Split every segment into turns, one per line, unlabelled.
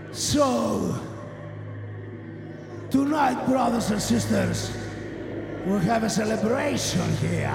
So, tonight, brothers and sisters, we have a celebration here.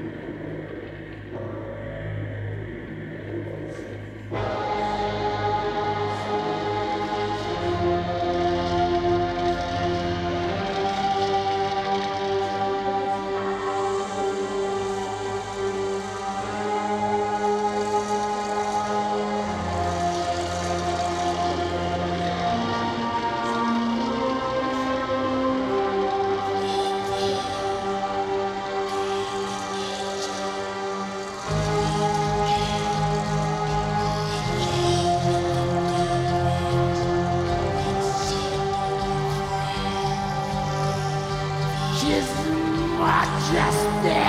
His Majesty!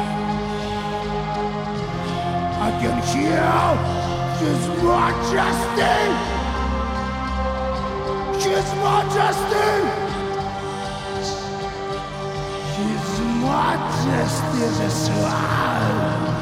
I can hear His Majesty! His Majesty! His Majesty is a